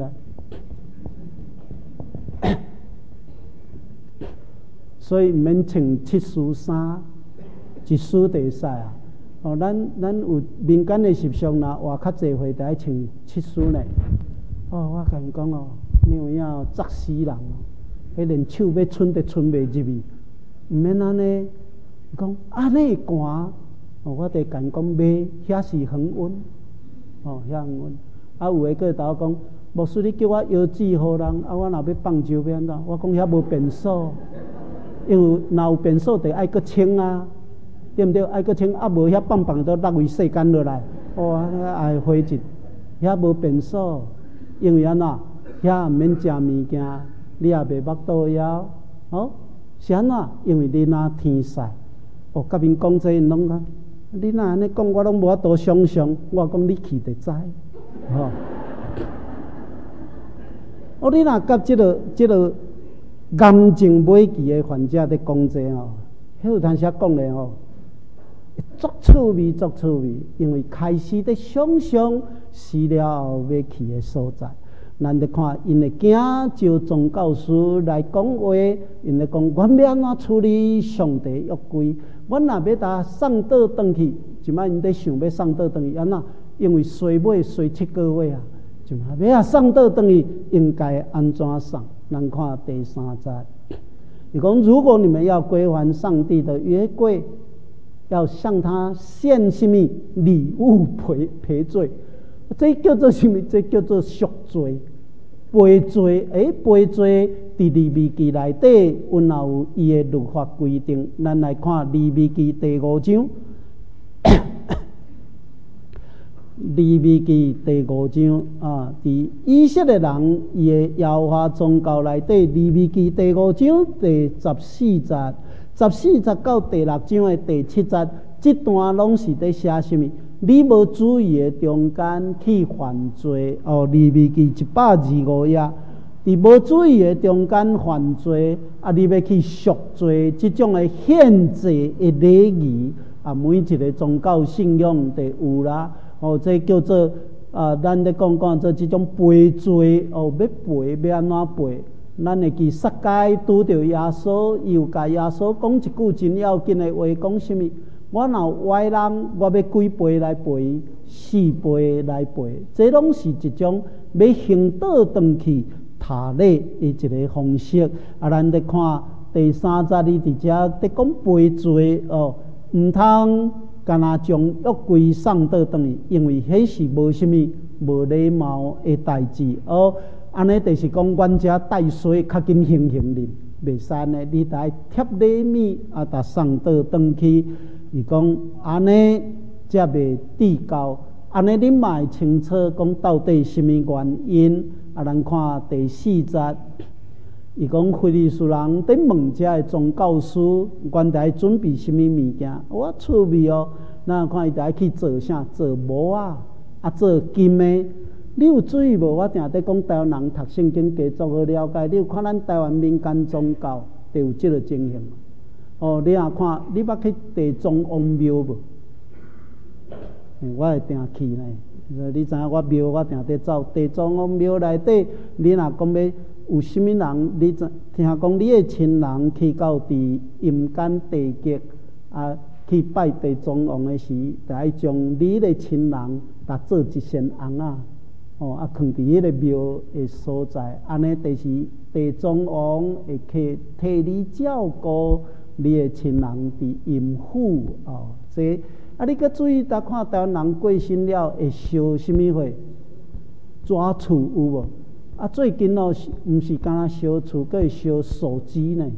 所以毋免穿七丝衫，一丝地使啊。哦，咱咱有民间的习俗啦，活较济岁得爱穿七丝呢。哦，我甲因讲哦，你有影砸死人哦，迄连手要伸都伸袂入去，毋免安尼。讲安尼会寒。哦，我得讲讲买，遐是恒温，哦，遐恒温。啊，有诶个头讲，牧师你叫我腰子互人，啊，我若要放酒要安怎？我讲遐无便所，因为若有便所，得爱搁清啊，对毋对？爱搁清，啊无遐放放都落位世间落来，哇，爱灰烬，遐无便所，因为安怎？遐毋免食物件，你也袂腹肚枵，哦，是安怎？因为你若天使，哦，甲因讲这因拢讲。你若安尼讲，我拢无法度想象。我讲你去就知，吼、哦。哦，你若甲即个即个癌症末期的患者在讲这吼，迄有当时讲咧吼，足趣味足趣味，因为开始在想象死了后要去的所在。咱得看因会惊招宗教师来讲话，因会讲我要安怎处理上帝约规。我若要搭送倒转去，即摆因在想要送倒转去，安怎？因为衰尾衰七个月啊，即摆要啊送倒转去，应该安怎送？咱看第三节，伊讲如果你们要归还上帝的约柜，要向他献什么礼物赔赔罪？这叫做什么？这叫做赎罪。赔罪，诶，赔罪伫利未记内底，阮也有伊的律法规定。咱来看利未记第五章，利未记第五章啊，伫以色列人伊的耶和华宗教内底，利未记第五章第十四节，十四节到第六章的第七节，这段拢是在写什么？你无注意的中间去犯罪哦，利未记一百二十五页，伫无注意的中间犯罪啊，你要去赎罪，这种的献祭的礼仪啊，每一个宗教信仰都有啦。哦，这叫做啊，咱咧讲讲做这种赔罪哦，要赔要安怎赔？咱会记撒该拄着耶稣，伊有甲耶稣讲一句真要紧的话，讲什么？我若歪人，我要几倍来赔？四倍来赔，这拢是一种要行倒转去塔累的一个方式。啊，咱得看第三节，你伫遮得讲赔罪哦，毋通干那将约柜送倒转去，因为迄是无什么无礼貌的代志哦。安尼就是讲，阮遮带水较紧行行令，袂使呢，你得贴礼物啊，达送倒转去。伊讲安尼才袂递交，安尼恁嘛会清楚讲到底什么原因？啊，咱看第四节，伊讲非利士人伫问遮的宗教师，原来准备什么物件？我趣味哦，咱看伊得去做啥？做帽啊，啊做金的， 你有注意无？我定在讲台湾人读圣经加足好了解。你有看咱台湾民间宗教就有这个情形嘛？哦，你也看，你捌去地藏王庙无？我会定去呢。你知影我庙我定在走地藏王庙内底，你若讲要有啥物人，你听讲你的亲人去到伫阴间地极啊，去拜地藏王的时，就爱将你的亲人搭做一身红啊，哦啊，放伫迄个庙的所在，安尼就是地藏王会去替你照顾你的亲人伫阴府哦，这。啊！你搁注意，搭看台湾人过身了会烧什么货？纸厝有无？啊，最近哦，毋是敢若烧厝，搁会烧手机呢。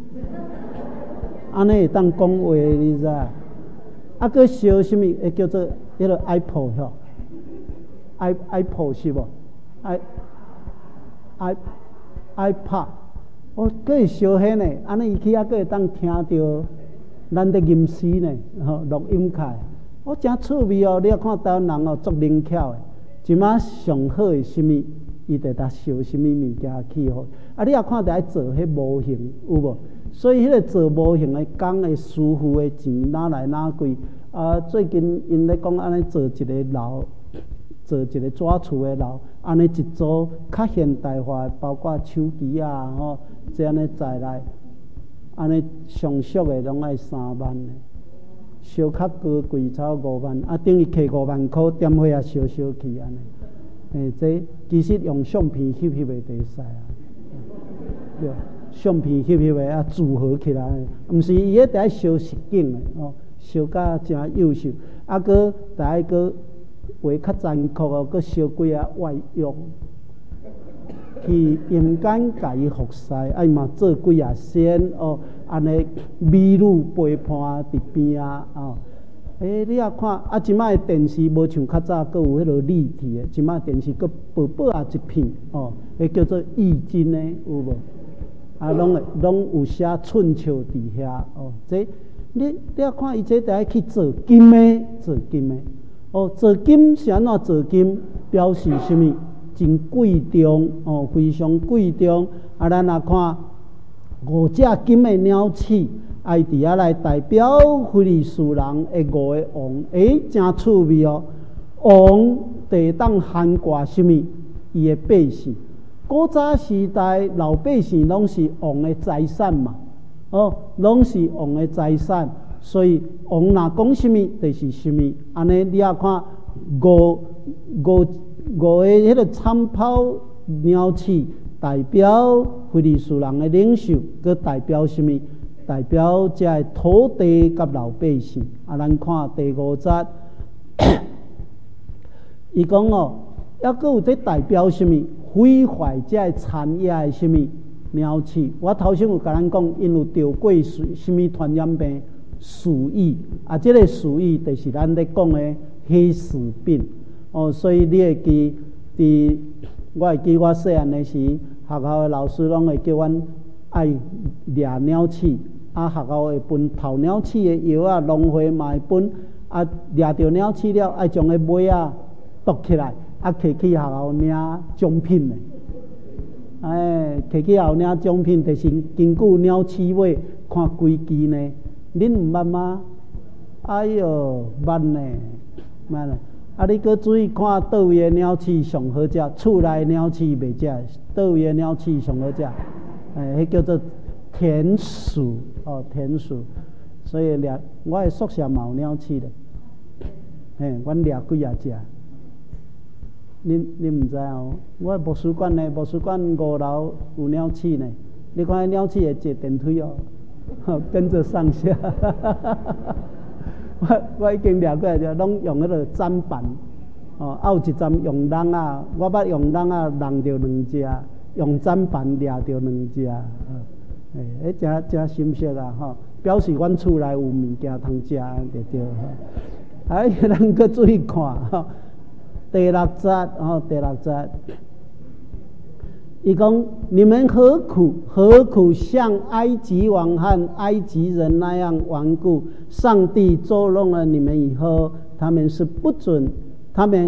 安尼会当讲话，你知？啊，搁烧什么？会叫做迄个 Apple 吼 ，i Apple 是无 ？i i iPad， 哦，搁会烧迄呢。安尼伊去啊，搁会当听到。咱在吟诗呢，吼录音开，我真趣味哦！你要看台湾人哦，足灵巧的。即马上好的什么，伊就搭烧什么物件去好。啊，你也看着爱做迄模型有无？所以迄个做模型的工的师傅的钱哪来哪贵？啊，最近因咧讲安尼做一个楼，做一个纸厝的楼，安尼一组较现代化，包括手机啊，吼，这样咧在内。安尼上俗的拢爱三万的，烧较高贵才五万，啊，等于摕五万块，点火啊烧烧去安尼。诶，这其实用相片翕翕的就使啊，对，相片翕翕的啊组合起来，毋是伊迄得烧实景的哦，烧甲真优秀，啊，搁得爱搁画较残酷哦，搁烧几啊外用。去阴间甲伊服侍，啊嘛做几啊仙哦，安尼美女陪伴伫边啊哦。诶、欸，你也看啊，即摆电视无像较早，阁有迄落立体的，即摆电视阁薄薄啊一片哦，迄叫做易经的有无？啊，拢会拢有写寸尺伫遐哦。这你你也看伊这得爱去做金的，做金的哦，做金是安怎做金？表示什么？真贵重哦，非常贵重。啊，咱来看五只金的鸟鼠，爱伫遐来代表非利士人的五个王，诶，真趣味哦。王得当涵盖什么？伊的百姓。古早时代，老百姓拢是王的财产嘛，哦，拢是王的财产，所以王若讲什么，就是什么。安尼你也看五五。五个迄个参炮鸟鼠代表非利士人的领袖，佮代表什么？代表这个土地甲老百姓。啊，咱看第五节，伊讲哦，抑佮有这代表什么？毁坏这个产业的什么鸟鼠？我头先有甲咱讲，因有得过什么传染病？鼠疫啊，这个鼠疫就是咱咧讲的黑死病。哦，所以你会记，伫我会记我细汉的时，学校的老师拢会叫阮爱掠鸟鼠，啊，学校会分头鸟鼠的药啊，农会嘛会分，啊，掠着鸟鼠了，爱将个尾啊剁起来，啊，摕去学校领奖品的。哎，摕去学校领奖品，就是根据鸟鼠尾看规支呢。恁毋捌吗？哎哟，捌呢，捌呢。啊！你搁注意看倒位的鸟鼠上好食，厝内鸟鼠袂食，倒位的鸟鼠上好食。诶，迄叫做田鼠哦，田鼠。所以掠我的宿舍嘛有鸟鼠咧，嘿，阮掠几啊只。恁恁毋知哦？我的博士馆呢，博士馆五楼有鸟鼠呢。你看鸟鼠会坐电梯哦，跟着上下。我我已经掠过来，就拢用迄个砧板，哦，啊有一站用人啊，我捌用人啊弄着两只，用砧板掠着两只，诶，迄真真深色啊，吼，表示阮厝内有物件通食，对对。哎，咱搁注意看，吼，第六节，吼，第六节。伊讲：你们何苦何苦像埃及王和埃及人那样顽固？上帝捉弄了你们以后，他们是不准，他们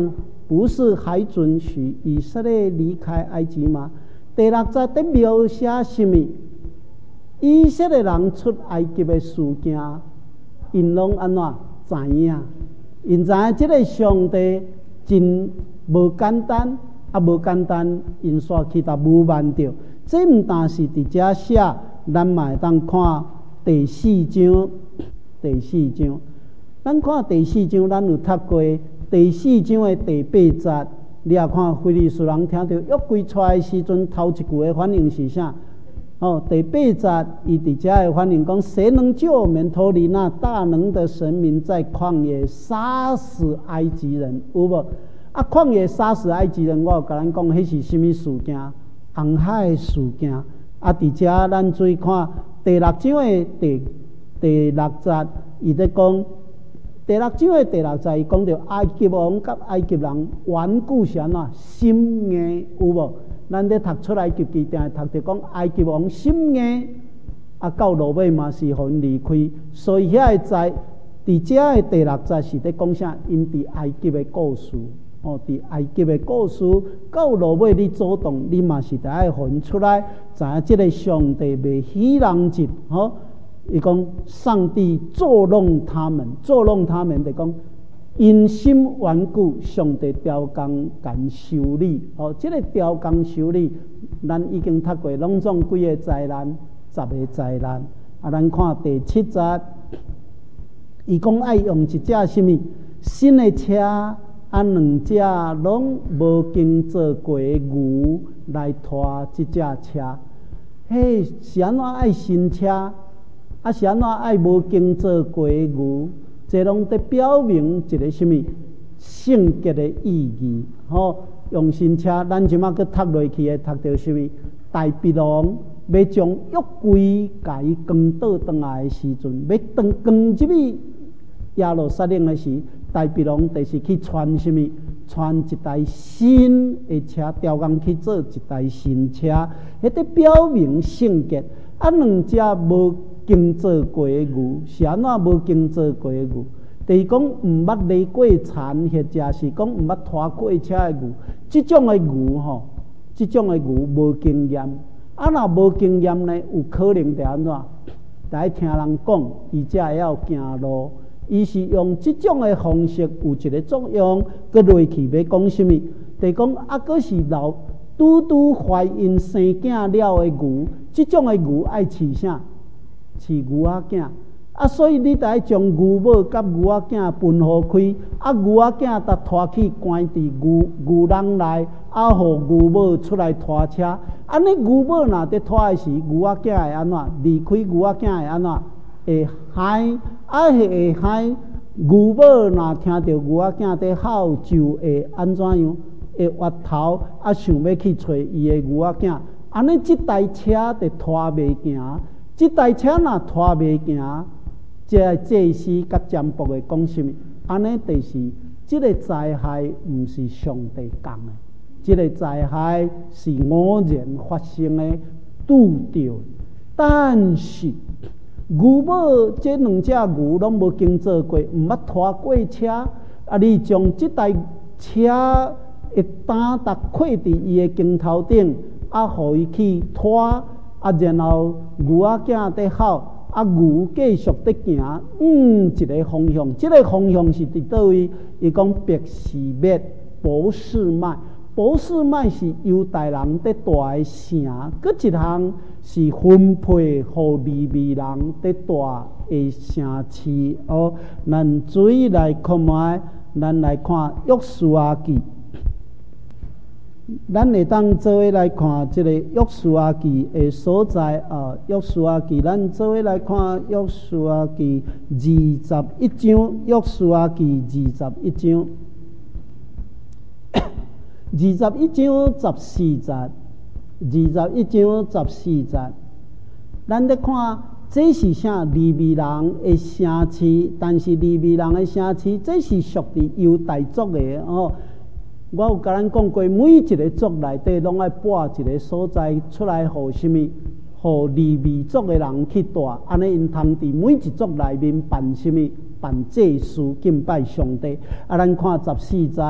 不是还准许以色列离开埃及吗？第六节在描写什么？以色列人出埃及的事件，因拢安怎知影？因知影这个上帝真无简单，啊无简单，因煞去达无办着。这毋但是伫遮写，咱嘛会当看第四章。第四章，咱看第四章，咱有读过第四章的第八节。你也看非利士人听到约柜出来的时阵，头一句的反应是啥？哦，第八节伊伫遮的反应讲：谁能救我们脱离那大能的神明，在旷野杀死埃及人？有无？啊，旷野杀死埃及人，我有甲咱讲，迄是什么事件？红海事件。啊，伫遮咱注意看第六章的第第六节，伊在讲第六章的第六节，伊讲到埃及王甲埃及人顽固是安怎心硬，有无？咱咧读出来，记记定读着讲埃及王心硬，啊，到落尾嘛是互因离开。所以遐个在伫遮的第六节是咧讲啥？因伫埃及的故事。哦，伫埃及的故事，到落尾你主动，你嘛是得爱分出来，知影即个上帝袂喜人节，吼。伊讲上帝作弄他们，作弄他们，就讲因心顽固，上帝调工敢修理。哦，即、这个调工修理，咱已经读过，拢总几个灾难，十个灾难。啊，咱看第七节，伊讲爱用一只什么新的车。啊，两只拢无经做过的牛来拖即只车，嘿，是安怎爱新车？啊，是安怎爱无经做过的牛？这拢在表明一个什么圣洁的意义？吼、哦，用新车，咱即马去读落去的，读到什么？大鼻龙要将约柜甲伊扛倒转来的时阵，要扛扛入去耶路撒冷的时。大鼻龙就是去传什么？传一台新的车，调工去做一台新车，迄个表明圣洁。啊，两只无经做过的牛，是安怎无经做过的牛？就是讲毋捌犁过田，或者是讲毋捌拖过车的牛。即种的牛吼，即种的牛无经验。啊，若无经验呢，有可能就安怎？来听人讲，伊才会晓行路。伊是用即种的方式有一个作用，佮落去要讲什么？就讲啊，佮是老拄拄怀孕生囝了的牛，即种的牛爱饲啥？饲牛仔囝。啊，所以你得爱将牛母甲牛仔囝分互开，啊，牛仔囝得拖去关伫牛牛笼内，啊，互牛母出来拖车。安尼牛母若伫拖的时，牛仔囝会安怎？离开牛仔囝会安怎？会嗨，啊会嗨，牛母若听到牛仔囝在吼，就会安怎样？会挖头，啊想要去找伊的牛仔囝。安尼即台车就拖袂行，即台车若拖袂行，这祭司甲占卜的讲什么？安尼就是即个灾害，毋是上帝讲的，即个灾害是偶然发生的，拄着。但是牛母这两只牛拢无经做过，毋捌拖过车，啊！你将这台车一担搭挂伫伊的肩头顶，啊，互伊去拖，啊，然后牛仔囝在吼，啊，牛继续在行，嗯，一个方向，这个方向是伫倒位？伊讲别是灭博士麦。博士麦是犹太人在大的城，佮一项是分配互利未人在大的城市。哦，咱注意来看卖，咱来看约书亚记，咱会当做伙来看这个约书亚记的所在啊。约书亚记，咱做伙来看约书亚记二十一章，约书亚记二十一章。二十一章十四节，二十一章十四节，咱咧看这是啥？利未人的城市，但是利未人的城市，这是属于犹太族的哦。我有甲咱讲过，每一个族内底拢爱拨一个所在出来，互什么？互利未族的人去住，安尼因通伫每一族内面办什么？办祭祀敬拜上帝。啊，咱看十四节。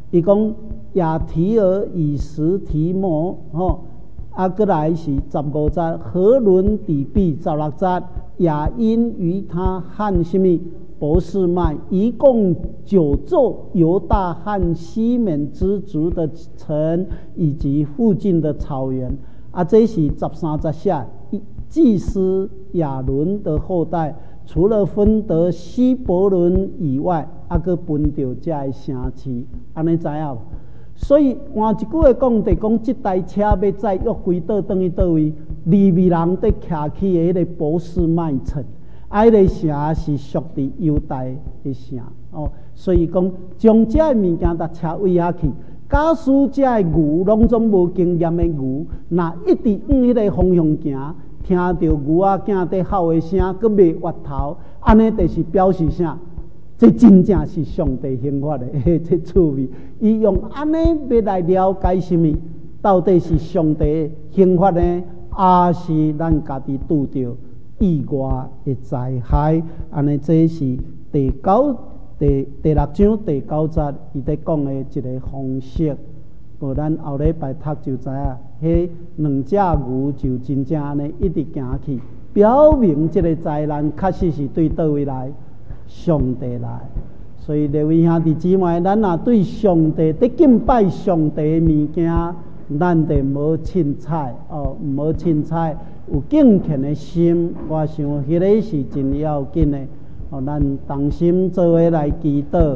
伊讲亚提尔以实提摩，吼，啊，过来是十五节，何伦底比十六节，亚因与他和什么博士麦，一共九座犹大和西缅之族的城，以及附近的草原。啊，这是十三节下，祭司亚伦的后代，除了分得希伯伦以外，啊，佮分着这个城市，安尼知影无？所以换一句话讲，就讲这台车要载约柜倒转去倒位，利未人伫徛起的迄个波斯麦城，啊，迄个城是属于犹大的城哦。所以讲，将这物件搭车位下去，假使这个牛拢总无经验的牛，若一直往迄个方向行，听到牛仔囝在吼的声，佮袂歪头，安尼就是表示啥？这真正是上帝兴发的，这趣味。伊用安尼要来了解什么？到底是上帝兴发呢，还是咱家己拄着意外的灾害？安尼这是第九、第第六章第九节伊在讲的一个方式。无咱后礼拜读就知影，迄两只牛就真正安尼一直行去，表明这个灾难确实是对倒位来。上帝来，所以各位兄弟姊妹，咱若对上帝伫敬拜上帝的物件，咱得无凊彩哦，毋好凊彩，有敬虔的心。我想迄个是真要紧的哦，咱同心做伙来祈祷，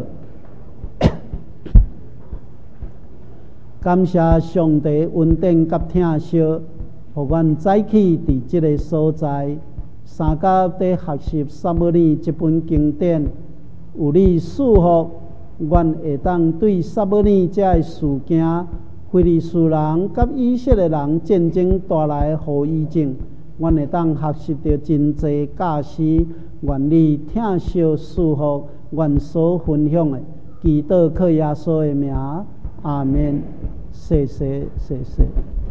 感谢上帝恩典甲疼惜，互阮早起伫即个所在。三甲在学习撒母耳这本经典，有你祝福，阮会当对撒母耳这个事件，非利士人甲以色列人战争带来后遗症，阮会当学习到真济教示。愿你疼惜祝福阮所分享的，祈祷靠耶稣的名，阿门。谢谢，谢谢。